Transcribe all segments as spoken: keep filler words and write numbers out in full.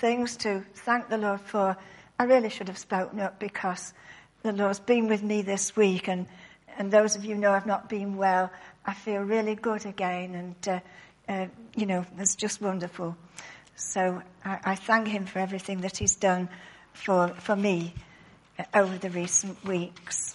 things to thank the Lord for. I really should have spoken up because the Lord's been with me this week, and, and those of you know I've not been well. I feel really good again, and, uh, uh, you know, it's just wonderful. So I, I thank him for everything that he's done for, for me uh, over the recent weeks.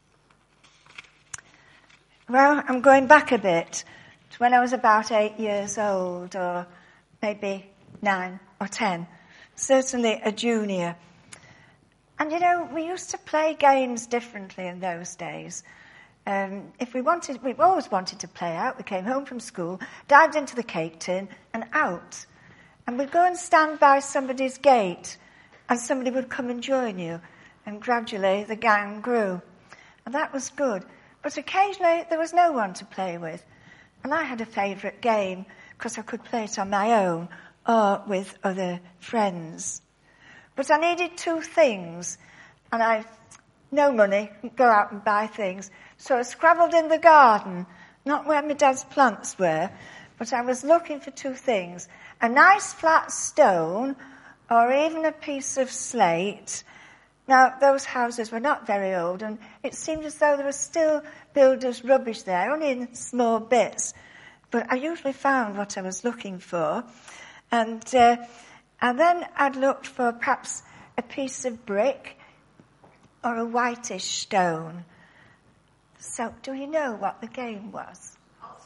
Well, I'm going back a bit to when I was about eight years old, or maybe nine or ten, certainly a junior. And, you know, we used to play games differently in those days. Um, if we wanted, we always wanted to play out. We came home from school, dived into the cake tin and out. And we'd go and stand by somebody's gate and somebody would come and join you. And gradually the gang grew. And that was good. But occasionally there was no one to play with. And I had a favourite game because I could play it on my own or with other friends. But I needed two things, and I no money, go out and buy things. So I scrabbled in the garden, not where my dad's plants were, but I was looking for two things. A nice flat stone, or even a piece of slate. Now, those houses were not very old, and it seemed as though there was still builders' rubbish there, only in small bits. But I usually found what I was looking for. And uh, and then I'd looked for perhaps a piece of brick or a whitish stone. So, do you know what the game was?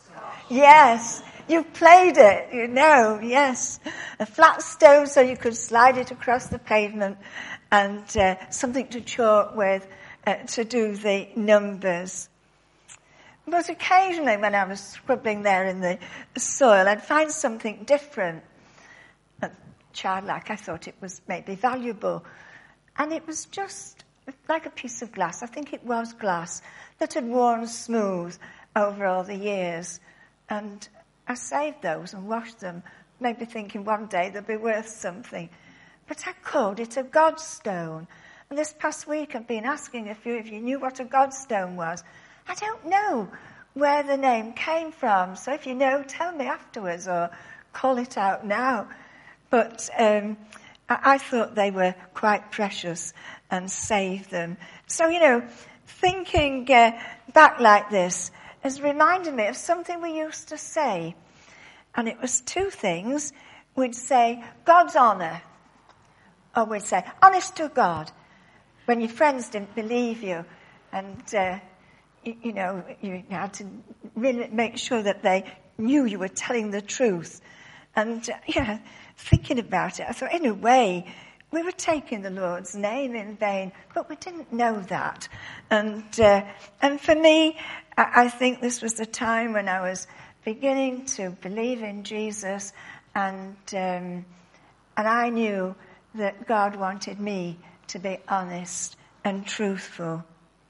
Yes, you've played it, you know, yes. A flat stone so you could slide it across the pavement, and uh, something to chalk with uh, to do the numbers. But occasionally when I was scribbling there in the soil, I'd find something different. Childlike, I thought it was maybe valuable. And it was just like a piece of glass. I think it was glass that had worn smooth over all the years. And I saved those and washed them, maybe thinking one day they'll be worth something. But I called it a Godstone. And this past week I've been asking if you, if you knew what a Godstone was. I don't know where the name came from. So if you know, tell me afterwards or call it out now. But um, I, I thought they were quite precious and saved them. So, you know, thinking uh, back like this has reminded me of something we used to say. And it was two things. We'd say, God's honour. Or we'd say, honest to God. When your friends didn't believe you. And, uh, you, you know, you had to really make sure that they knew you were telling the truth. And, uh, yeah, thinking about it, I thought, in a way, we were taking the Lord's name in vain, but we didn't know that. And uh, and for me, I, I think this was the time when I was beginning to believe in Jesus, and um, and I knew that God wanted me to be honest and truthful.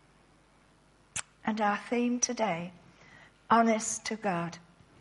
And our theme today, honest to God.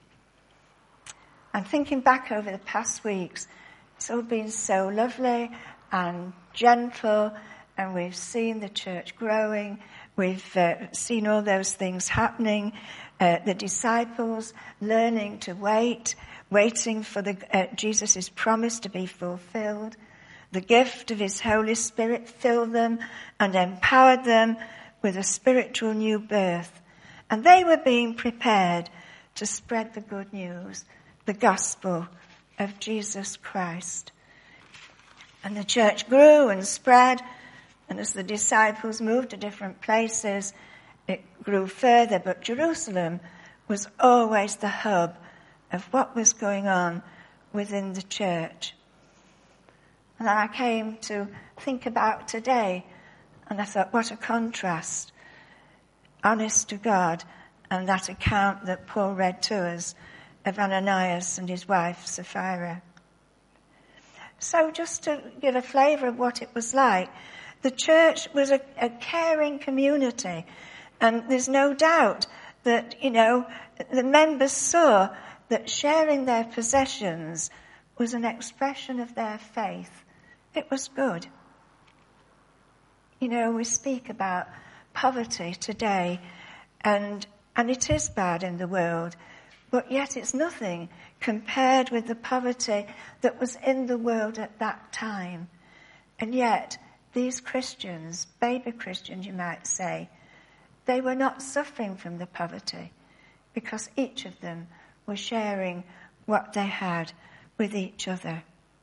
And thinking back over the past weeks, it's all been so lovely and gentle, and we've seen the church growing. We've uh, seen all those things happening. Uh, the disciples learning to wait, waiting for the uh, Jesus' promise to be fulfilled. The gift of his Holy Spirit filled them and empowered them with a spiritual new birth. And they were being prepared to spread the good news, the gospel of Jesus Christ. And the church grew and spread, and as the disciples moved to different places, it grew further, but Jerusalem was always the hub of what was going on within the church. And I came to think about today, and I thought, what a contrast. Honest to God, and that account that Paul read to us of Ananias and his wife Sapphira. So just to give a flavour of what it was like, the church was a, a caring community, and there's no doubt that, you know, the members saw that sharing their possessions was an expression of their faith. It was good. You know, we speak about poverty today, and and it is bad in the world, but yet it's nothing compared with the poverty that was in the world at that time. And yet, these Christians, baby Christians you might say, they were not suffering from the poverty because each of them was sharing what they had with each other.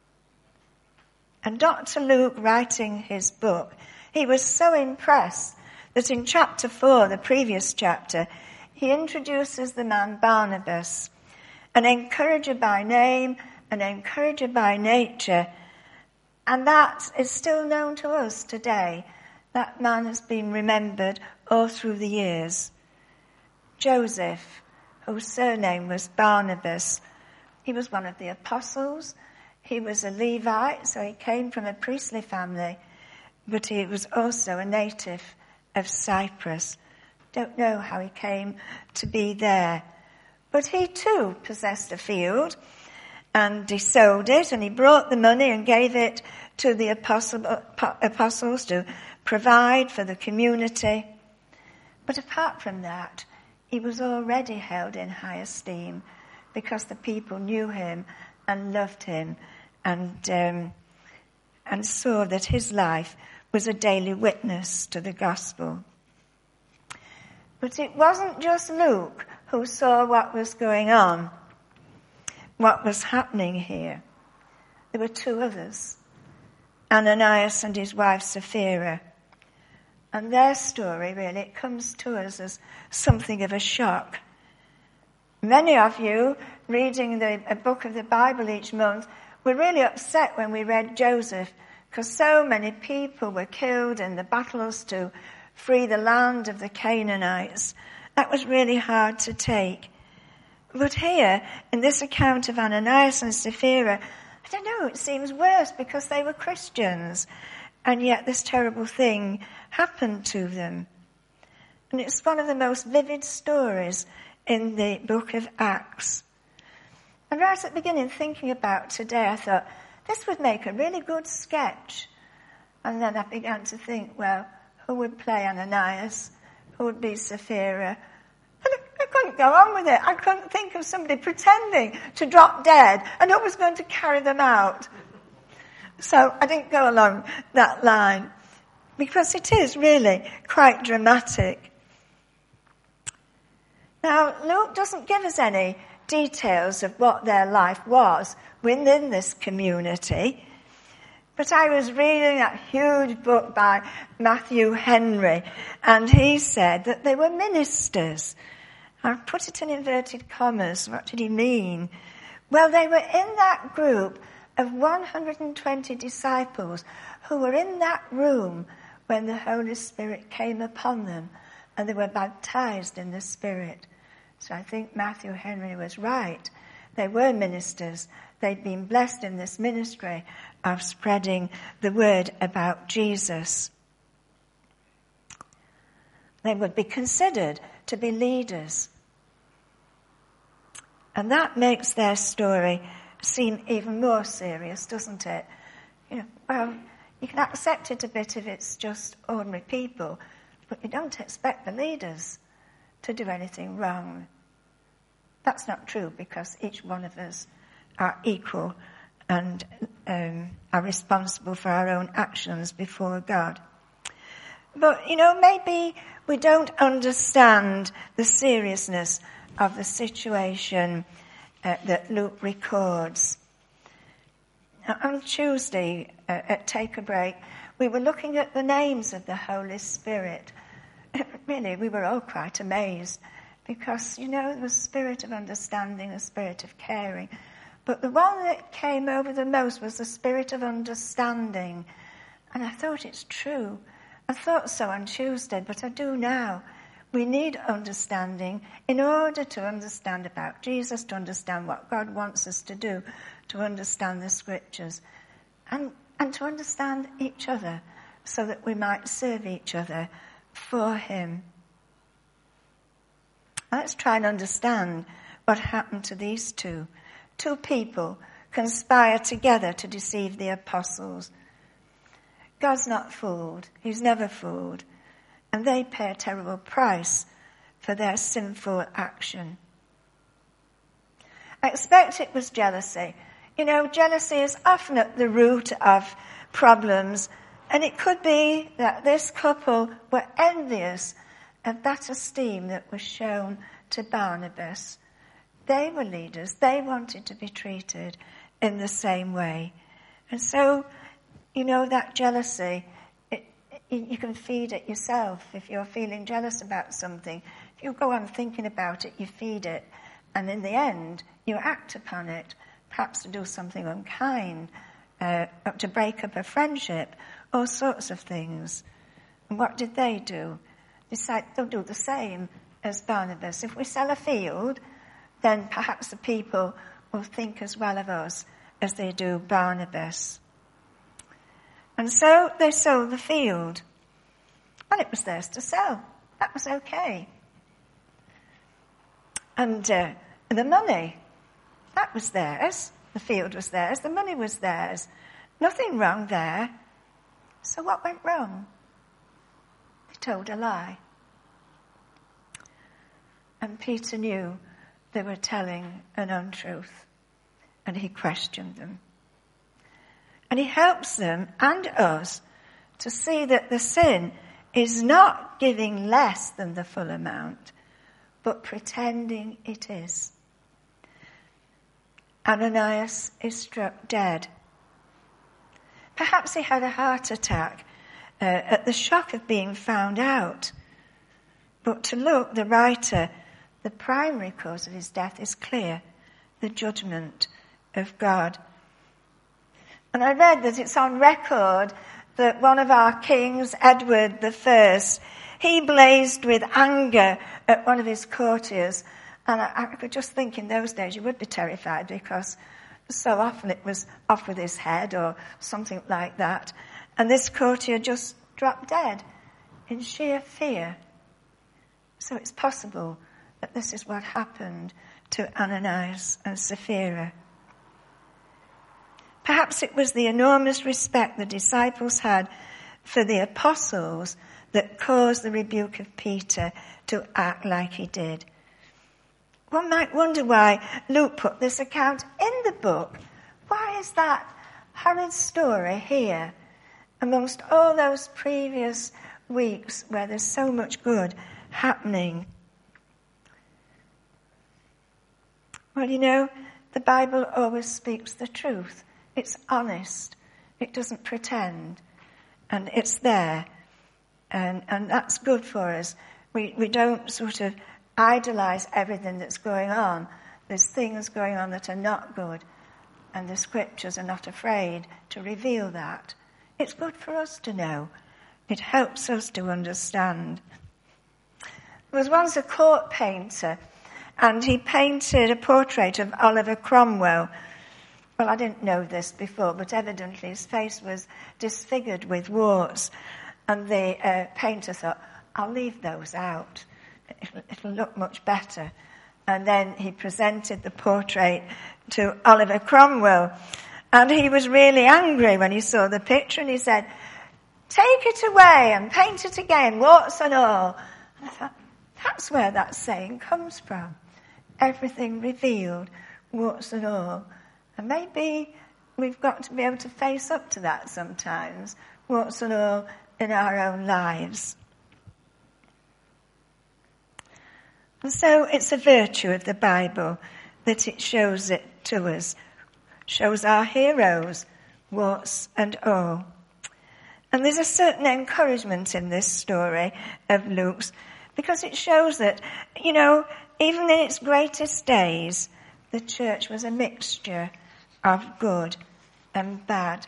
And Doctor Luke, writing his book, he was so impressed that in chapter four, the previous chapter, he introduces the man Barnabas, an encourager by name, an encourager by nature, and that is still known to us today. That man has been remembered all through the years. Joseph, whose surname was Barnabas, he was one of the apostles. He was a Levite, so he came from a priestly family, but he was also a native of Cyprus. Don't know how he came to be there. But he too possessed a field, and he sold it, and he brought the money and gave it to the apostle, apostles to provide for the community. But apart from that, he was already held in high esteem because the people knew him and loved him and um, and saw that his life was a daily witness to the gospel. But it wasn't just Luke who saw what was going on, what was happening here. There were two others, Ananias and his wife Sapphira. And their story, really, it comes to us as something of a shock. Many of you, reading the, a book of the Bible each month, were really upset when we read Joseph, because so many people were killed in the battles to free the land of the Canaanites. That was really hard to take. But here, in this account of Ananias and Sapphira, I don't know, it seems worse because they were Christians, and yet this terrible thing happened to them. And it's one of the most vivid stories in the book of Acts. And right at the beginning, thinking about today, I thought, this would make a really good sketch. And then I began to think, well, who would play Ananias? Who would be Sapphira? And I couldn't go on with it. I couldn't think of somebody pretending to drop dead and who was going to carry them out. So I didn't go along that line, because it is really quite dramatic. Now, Luke doesn't give us any details of what their life was within this community, but I was reading that huge book by Matthew Henry, and he said that they were ministers. I put it in inverted commas. What did he mean? Well, they were in that group of one hundred twenty disciples who were in that room when the Holy Spirit came upon them and they were baptized in the Spirit. So I think Matthew Henry was right. They were ministers. They'd been blessed in this ministry of spreading the word about Jesus. They would be considered to be leaders. And that makes their story seem even more serious, doesn't it? You know, well, you can accept it a bit if it's just ordinary people, but you don't expect the leaders to do anything wrong. That's not true, because each one of us are equal and um, are responsible for our own actions before God. But, you know, maybe we don't understand the seriousness of the situation uh, that Luke records. Now, on Tuesday uh, at Take a Break, we were looking at the names of the Holy Spirit. Really, we were all quite amazed because, you know, the spirit of understanding, the spirit of caring. But the one that came over the most was the spirit of understanding. And I thought it's true. I thought so on Tuesday, but I do now. We need understanding in order to understand about Jesus, to understand what God wants us to do, to understand the scriptures, and, and to understand each other so that we might serve each other for him. Let's try and understand what happened to these two. Two people conspire together to deceive the apostles. God's not fooled. He's never fooled. And they pay a terrible price for their sinful action. I expect it was jealousy. You know, jealousy is often at the root of problems, and it could be that this couple were envious of that esteem that was shown to Barnabas. They were leaders. They wanted to be treated in the same way. And so, you know, that jealousy, it, it, you can feed it yourself. If you're feeling jealous about something, if you go on thinking about it, you feed it. And in the end, you act upon it, perhaps to do something unkind, uh, to break up a friendship, all sorts of things. And what did they do? Decide they'll do the same as Barnabas. If we sell a field, then perhaps the people will think as well of us as they do Barnabas. And so they sold the field. And it was theirs to sell. That was okay. And uh, the money, that was theirs. The field was theirs. The money was theirs. Nothing wrong there. So what went wrong? They told a lie. And Peter knew they were telling an untruth. And he questioned them. And he helps them and us to see that the sin is not giving less than the full amount, but pretending it is. Ananias is struck dead. Perhaps he had a heart attack uh, at the shock of being found out. But to Luke, the writer, the primary cause of his death is clear, the judgment of God. And I read that it's on record that one of our kings, Edward the First, he blazed with anger at one of his courtiers. And I, I could just think in those days you would be terrified, because so often it was off with his head or something like that. And this courtier just dropped dead in sheer fear. So it's possible that this is what happened to Ananias and Sapphira. Perhaps it was the enormous respect the disciples had for the apostles that caused the rebuke of Peter to act like he did. One might wonder why Luke put this account in the book. Why is that horrid story here amongst all those previous weeks where there's so much good happening? Well, you know, the Bible always speaks the truth. It's honest. It doesn't pretend. And it's there. And, and that's good for us. We, we don't sort of idolize everything that's going on. There's things going on that are not good. And the scriptures are not afraid to reveal that. It's good for us to know. It helps us to understand. There was once a court painter, and he painted a portrait of Oliver Cromwell. Well, I didn't know this before, but evidently his face was disfigured with warts. And the uh, painter thought, I'll leave those out. It'll, it'll look much better. And then he presented the portrait to Oliver Cromwell. And he was really angry when he saw the picture, and he said, take it away and paint it again, warts and all. And I thought, that's where that saying comes from. Everything revealed, warts and all. And maybe we've got to be able to face up to that sometimes, warts and all in our own lives. And so it's a virtue of the Bible that it shows it to us, shows our heroes, warts and all. And there's a certain encouragement in this story of Luke's, because it shows that, you know, even in its greatest days, the church was a mixture of good and bad.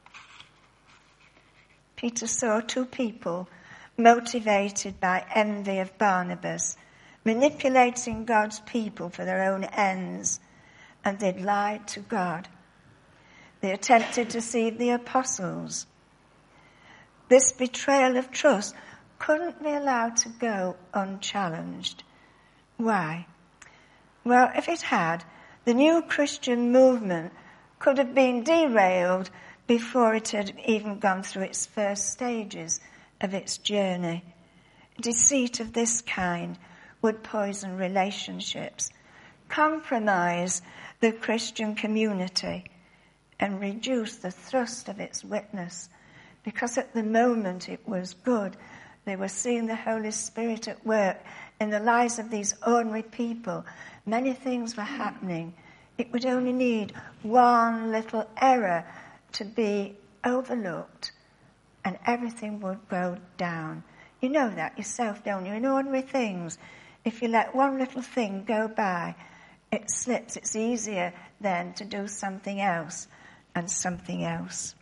Peter saw two people motivated by envy of Barnabas, manipulating God's people for their own ends, and they'd lied to God. They attempted to deceive the apostles. This betrayal of trust couldn't be allowed to go unchallenged. Why? Well, if it had, the new Christian movement could have been derailed before it had even gone through its first stages of its journey. Deceit of this kind would poison relationships. Compromise the Christian community and reduce the thrust of its witness, because at the moment it was good. They were seeing the Holy Spirit at work in the lives of these ordinary people. Many things were happening. It would only need one little error to be overlooked and everything would go down. You know that yourself, don't you? In ordinary things, if you let one little thing go by, it slips. It's easier then to do something else and something else.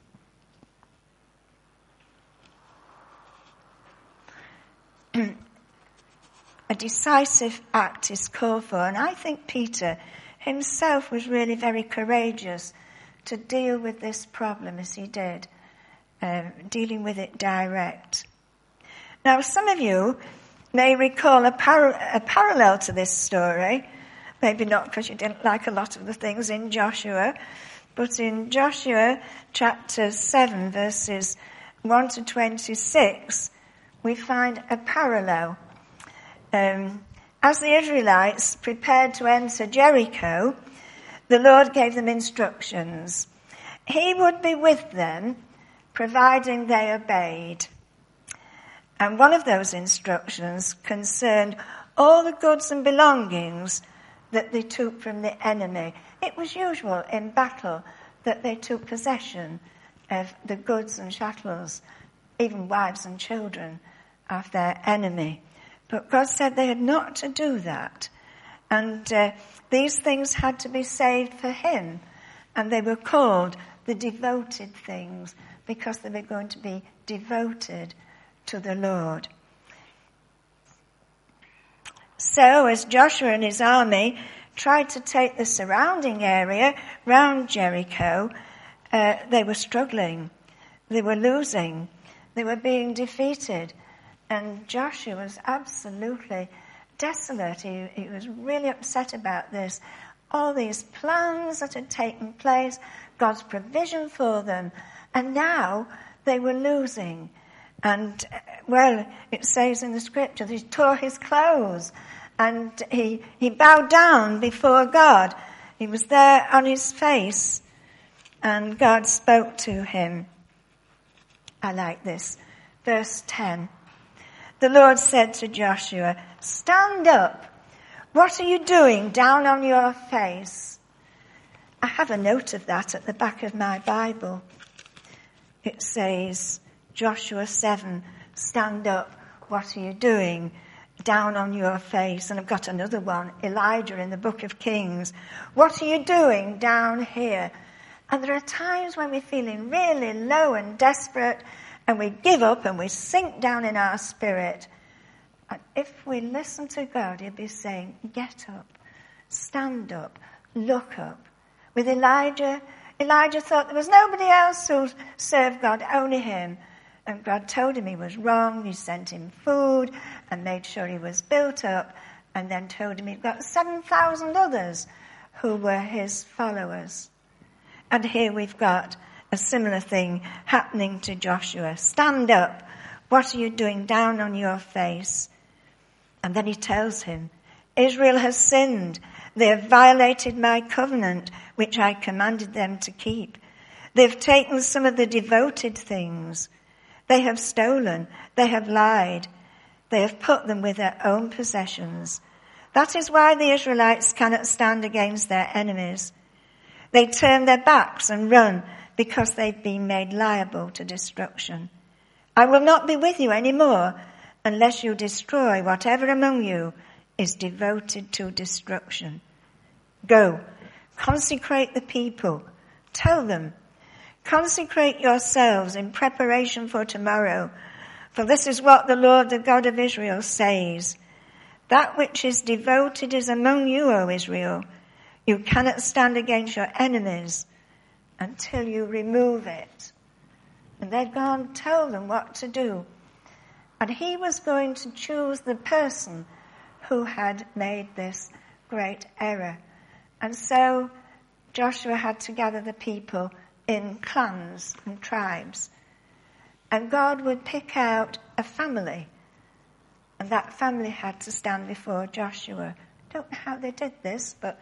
A decisive act is called for, and I think Peter himself was really very courageous to deal with this problem as he did, uh, dealing with it direct. Now, some of you may recall a, par- a parallel to this story, maybe not because you didn't like a lot of the things in Joshua, but in Joshua chapter seven, verses one to twenty-six, we find a parallel. Um, as the Israelites prepared to enter Jericho, the Lord gave them instructions. He would be with them, providing they obeyed. And one of those instructions concerned all the goods and belongings that they took from the enemy. It was usual in battle that they took possession of the goods and chattels, even wives and children, of their enemy. But God said they had not to do that. And uh, these things had to be saved for him. And they were called the devoted things because they were going to be devoted to the Lord. So as Joshua and his army tried to take the surrounding area round Jericho, uh, they were struggling. They were losing. They were being defeated. And Joshua was absolutely desolate. He, he was really upset about this. All these plans that had taken place, God's provision for them, and now they were losing. And, well, it says in the scripture that he tore his clothes and he, he bowed down before God. He was there on his face and God spoke to him. I like this. Verse ten. The Lord said to Joshua, "Stand up. What are you doing down on your face?" I have a note of that at the back of my Bible. It says, Joshua seven, "Stand up. What are you doing down on your face?" And I've got another one, Elijah in the book of Kings. "What are you doing down here?" And there are times when we're feeling really low and desperate, and we give up and we sink down in our spirit. And if we listen to God, he'll be saying, get up, stand up, look up. With Elijah, Elijah thought there was nobody else who served God, only him. And God told him he was wrong. He sent him food and made sure he was built up, and then told him he'd got seven thousand others who were his followers. And here we've got a similar thing happening to Joshua. Stand up. What are you doing down on your face? And then he tells him, Israel has sinned. They have violated my covenant, which I commanded them to keep. They've taken some of the devoted things. They have stolen. They have lied. They have put them with their own possessions. That is why the Israelites cannot stand against their enemies. They turn their backs and run because they've been made liable to destruction. I will not be with you any more unless you destroy whatever among you is devoted to destruction. Go, consecrate the people. Tell them, consecrate yourselves in preparation for tomorrow, for this is what the Lord, the God of Israel, says. That which is devoted is among you, O Israel. You cannot stand against your enemies until you remove it. And they'd gone and told them what to do. And he was going to choose the person who had made this great error. And so Joshua had to gather the people in clans and tribes. And God would pick out a family. And that family had to stand before Joshua. I don't know how they did this, but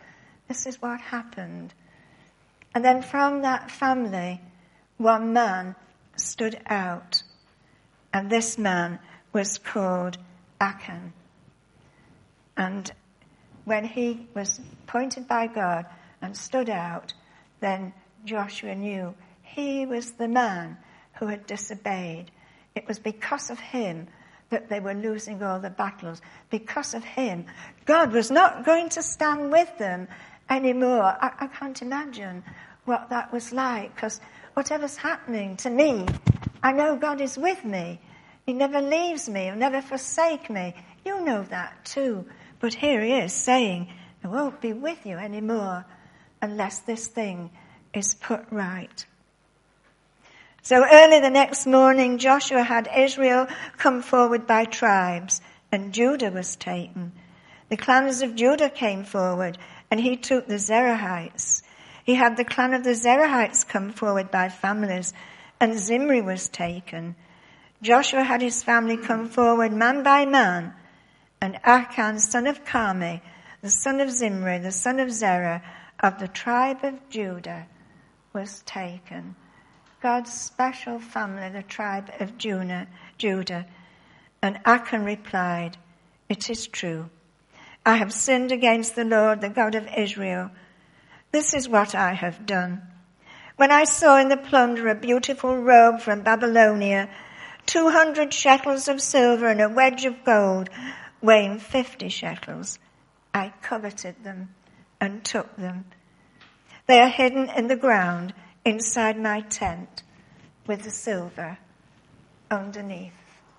This is what happened. And then from that family, one man stood out. And this man was called Achan. And when he was appointed by God and stood out, then Joshua knew he was the man who had disobeyed. It was because of him that they were losing all the battles. Because of him, God was not going to stand with them anymore. I, I can't imagine what that was like, because whatever's happening to me, I know God is with me. He never leaves me. He'll never forsake me. You know that too. But here he is saying, I won't be with you anymore unless this thing is put right. So early the next morning, Joshua had Israel come forward by tribes, and Judah was taken. The clans of Judah came forward, and he took the Zerahites. He had the clan of the Zerahites come forward by families, and Zimri was taken. Joshua had his family come forward man by man, and Achan, son of Carmi, the son of Zimri, the son of Zerah, of the tribe of Judah, was taken. God's special family, the tribe of Judah. Judah. And Achan replied, it is true. I have sinned against the Lord, the God of Israel. This is what I have done. When I saw in the plunder a beautiful robe from Babylonia, two hundred shekels of silver and a wedge of gold, weighing fifty shekels, I coveted them and took them. They are hidden in the ground inside my tent with the silver underneath.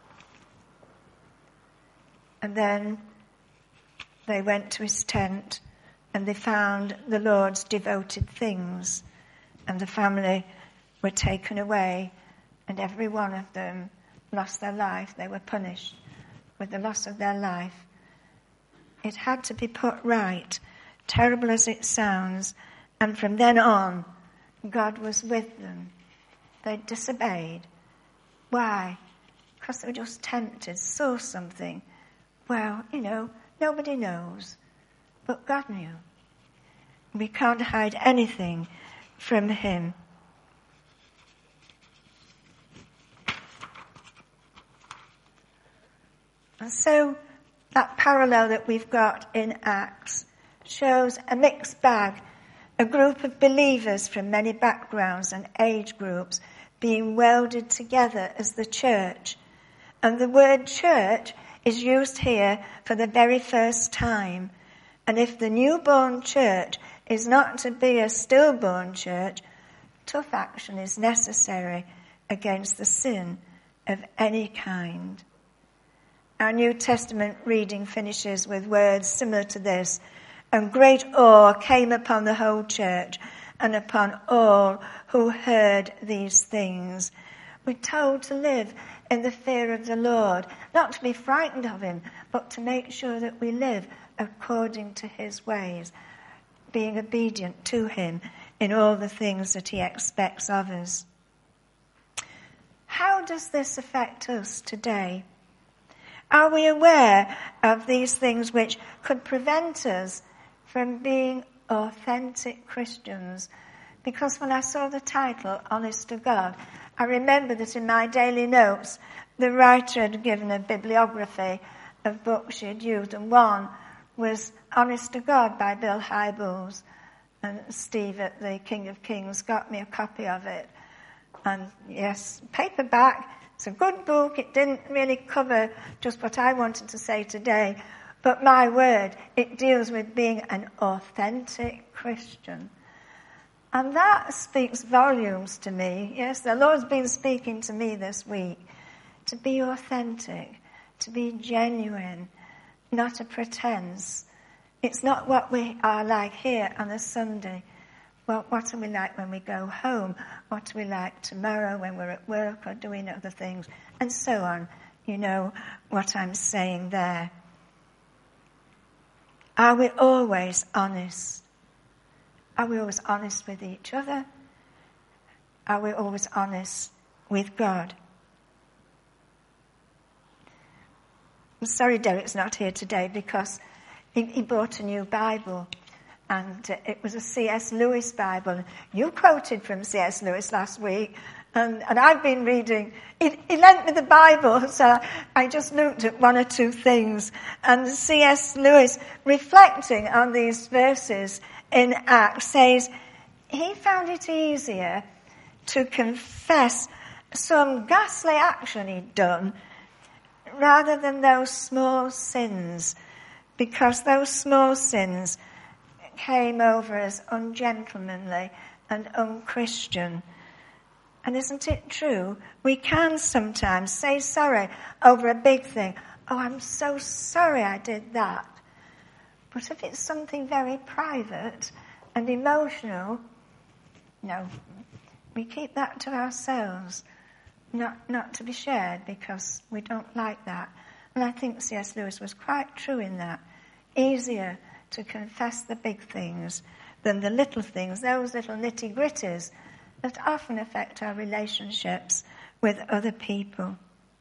And then they went to his tent and they found the Lord's devoted things, and the family were taken away, and every one of them lost their life. They were punished with the loss of their life. It had to be put right, terrible as it sounds, and from then on, God was with them. They disobeyed. Why? Because they were just tempted, saw something. Well, you know, nobody knows, but God knew. We can't hide anything from him. And so that parallel that we've got in Acts shows a mixed bag, a group of believers from many backgrounds and age groups being welded together as the church. And the word church is used here for the very first time. And if the newborn church is not to be a stillborn church, tough action is necessary against the sin of any kind. Our New Testament reading finishes with words similar to this. And great awe came upon the whole church and upon all who heard these things. We're told to live in the fear of the Lord, not to be frightened of him, but to make sure that we live according to his ways, being obedient to him in all the things that he expects of us. How does this affect us today? Are we aware of these things which could prevent us from being authentic Christians? Because when I saw the title, Honest to God, I remember that in my daily notes, the writer had given a bibliography of books she had used, and one was Honest to God by Bill Hybels. And Steve at the King of Kings got me a copy of it. And yes, paperback. It's a good book. It didn't really cover just what I wanted to say today. But my word, it deals with being an authentic Christian. And that speaks volumes to me. Yes, the Lord's been speaking to me this week. To be authentic, to be genuine, not a pretense. It's not what we are like here on a Sunday. Well, what are we like when we go home? What are we like tomorrow when we're at work or doing other things? And so on. You know what I'm saying there. Are we always honest? Are we always honest with each other? Are we always honest with God? I'm sorry Derek's not here today because he, he bought a new Bible. And uh, it was a C S Lewis Bible. You quoted from C S Lewis last week, and, and I've been reading. He, he lent me the Bible, so I just looked at one or two things. And C S Lewis, reflecting on these verses in Acts, says he found it easier to confess some ghastly action he'd done rather than those small sins, because those small sins came over as ungentlemanly and unchristian. And isn't it true? We can sometimes say sorry over a big thing. Oh, I'm so sorry I did that. But if it's something very private and emotional, no, we keep that to ourselves, not, not to be shared, because we don't like that. And I think C S Lewis was quite true in that. Easier to confess the big things than the little things, those little nitty-gritties that often affect our relationships with other people.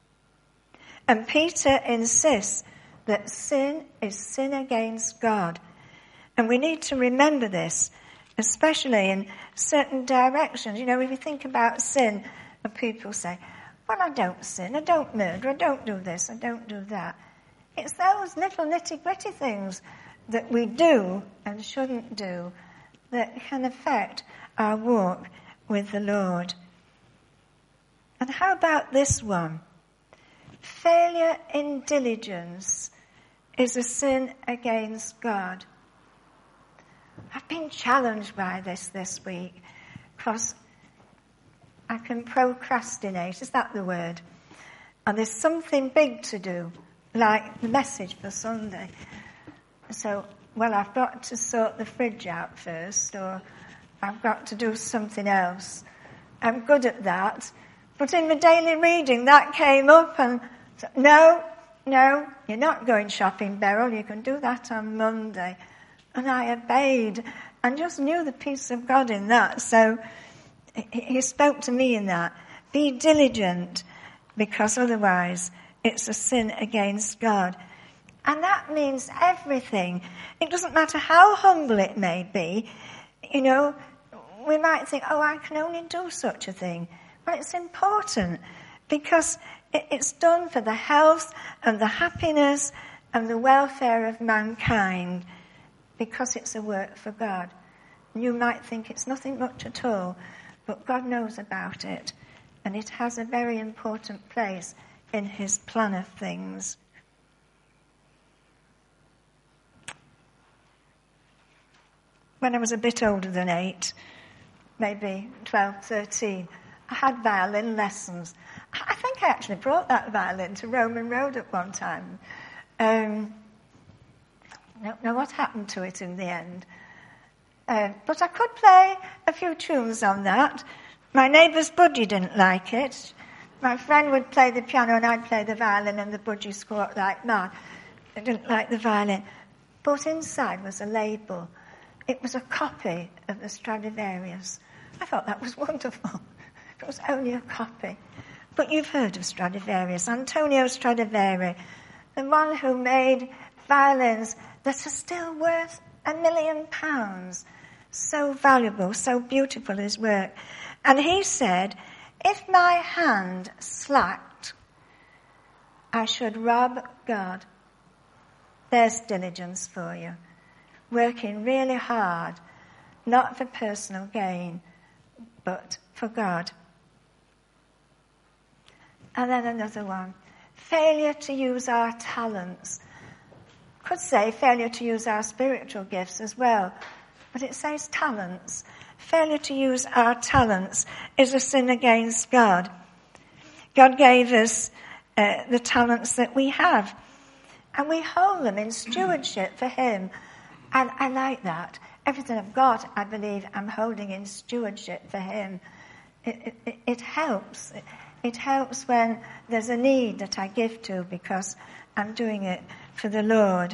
And Peter insists that sin is sin against God. And we need to remember this, especially in certain directions. You know, if you think about sin, and people say, well, I don't sin, I don't murder, I don't do this, I don't do that. It's those little nitty-gritty things that we do and shouldn't do that can affect our walk with the Lord. And how about this one? Failure in diligence is a sin against God. I've been challenged by this this week because I can procrastinate, is that the word? And there's something big to do, like the message for Sunday. So, well, I've got to sort the fridge out first, or I've got to do something else. I'm good at that. But in the daily reading, that came up, and no, no, you're not going shopping, Beryl. You can do that on Monday. And I obeyed and just knew the peace of God in that. So he spoke to me in that. Be diligent, because otherwise it's a sin against God. And that means everything. It doesn't matter how humble it may be. You know, we might think, oh, I can only do such a thing. Well, it's important because it's done for the health and the happiness and the welfare of mankind, because it's a work for God. You might think it's nothing much at all, but God knows about it, and it has a very important place in his plan of things. When I was a bit older than eight, maybe twelve, thirteen, I had violin lessons. I think I actually brought that violin to Roman Road at one time. Um, I don't know what happened to it in the end. Uh, but I could play a few tunes on that. My neighbour's budgie didn't like it. My friend would play the piano and I'd play the violin, and the budgie squawked like mad. I didn't like the violin. But inside was a label. It was a copy of the Stradivarius. I thought that was wonderful. It was only a copy. But you've heard of Stradivarius, Antonio Stradivari, the one who made violins that are still worth a million pounds. So valuable, so beautiful his work. And he said, if my hand slacked, I should rob God. There's diligence for you. Working really hard, not for personal gain, but for God. And then another one. Failure to use our talents. Could say failure to use our spiritual gifts as well, but it says talents. Failure to use our talents is a sin against God. God gave us uh, the talents that we have, and we hold them in stewardship for him. And I like that. Everything I've got, I believe, I'm holding in stewardship for him. It, it, it helps. It, it helps when there's a need that I give to, because I'm doing it for the Lord.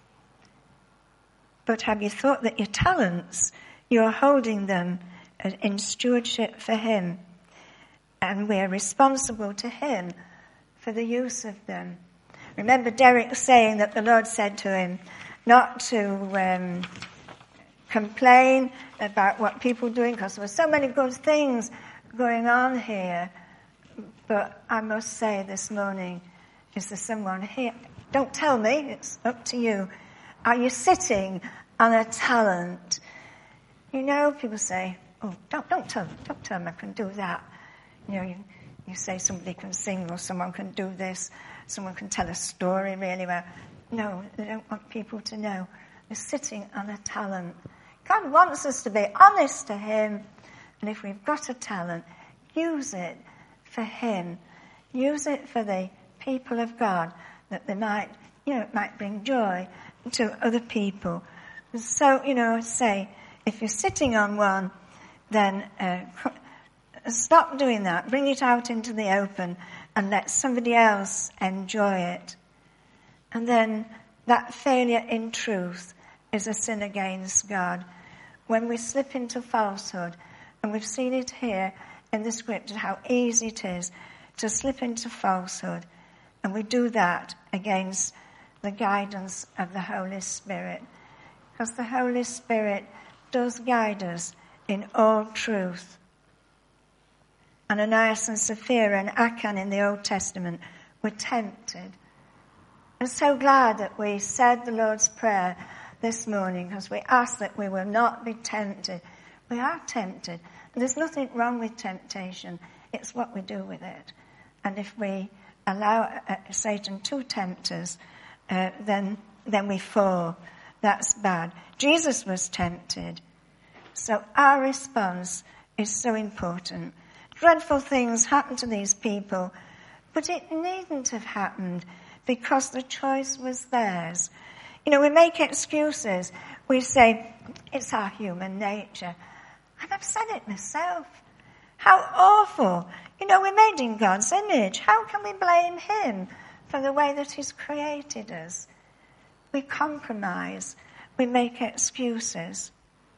But have you thought that your talents, you're holding them in stewardship for him, and we're responsible to him for the use of them? Remember Derek saying that the Lord said to him not to um, complain about what people are doing, because there were so many good things going on here. But I must say this morning, is there someone here? Don't tell me, it's up to you. Are you sitting on a talent? You know, people say, oh, don't, don't tell them, don't tell them I can do that. You know, you, you say somebody can sing or someone can do this, someone can tell a story really well. No, they don't want people to know. They're sitting on a talent. God wants us to be honest to him, and if we've got a talent, use it for him. Use it for the people of God, that they might, you know, it might bring joy to other people. And so, you know, say, if you're sitting on one, then uh, stop doing that. Bring it out into the open and let somebody else enjoy it. And then that failure in truth is a sin against God. When we slip into falsehood, and we've seen it here in the scripture, how easy it is to slip into falsehood, and we do that against the guidance of the Holy Spirit. Because the Holy Spirit does guide us in all truth. Ananias and Sapphira and Achan in the Old Testament were tempted. I'm so glad that we said the Lord's Prayer this morning, because we ask that we will not be tempted. We are tempted. And there's nothing wrong with temptation. It's what we do with it. And if we allow uh, Satan to tempt us, uh, then, then we fall. That's bad. Jesus was tempted. So our response is so important. Dreadful things happen to these people, but it needn't have happened because the choice was theirs. You know, we make excuses. We say, it's our human nature. And I've said it myself. How awful. You know, we're made in God's image. How can we blame him for the way that he's created us? We compromise. We make excuses.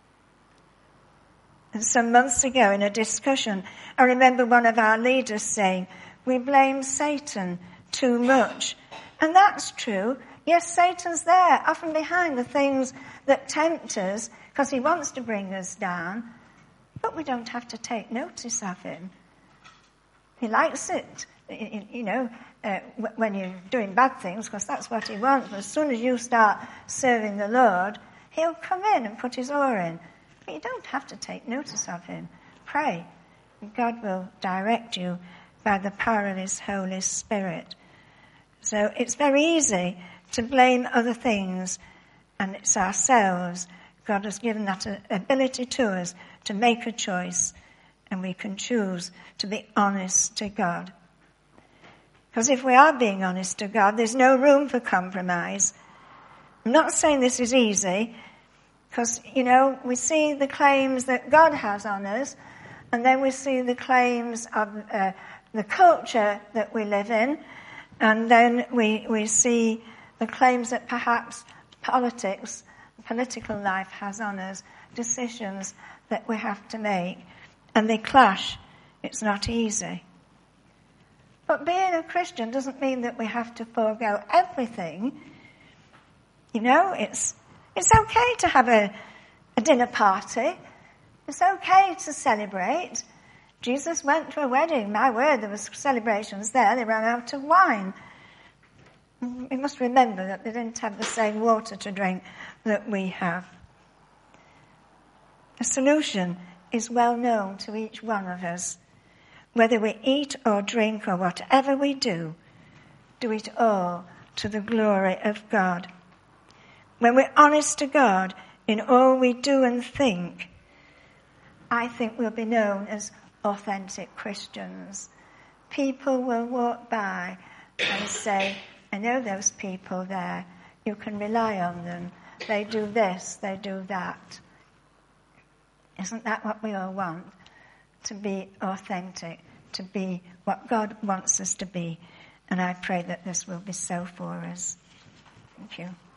And some months ago in a discussion, I remember one of our leaders saying, we blame Satan too much. And that's true. Yes, Satan's there, often behind the things that tempt us, because he wants to bring us down. But we don't have to take notice of him. He likes it, you know, uh, when you're doing bad things, because that's what he wants. But as soon as you start serving the Lord, he'll come in and put his oar in. But you don't have to take notice of him. Pray. God will direct you by the power of his Holy Spirit. So it's very easy to blame other things, and it's ourselves. God has given that ability to us to make a choice, and we can choose to be honest to God. Because if we are being honest to God, there's no room for compromise. I'm not saying this is easy, because, you know, we see the claims that God has on us, and then we see the claims of uh, the culture that we live in, and then we, we see the claims that perhaps politics, political life has on us, decisions that we have to make, and they clash. It's not easy. But being a Christian doesn't mean that we have to forego everything. You know, it's it's okay to have a, a dinner party. It's okay to celebrate. Jesus went to a wedding. My word, there was celebrations there. They ran out of wine. We must remember that they didn't have the same water to drink that we have. The solution is well known to each one of us. Whether we eat or drink or whatever we do, do it all to the glory of God. When we're honest to God in all we do and think, I think we'll be known as authentic Christians. People will walk by and say, I know those people there. You can rely on them. They do this, they do that. Isn't that what we all want? To be authentic, to be what God wants us to be. And I pray that this will be so for us. Thank you.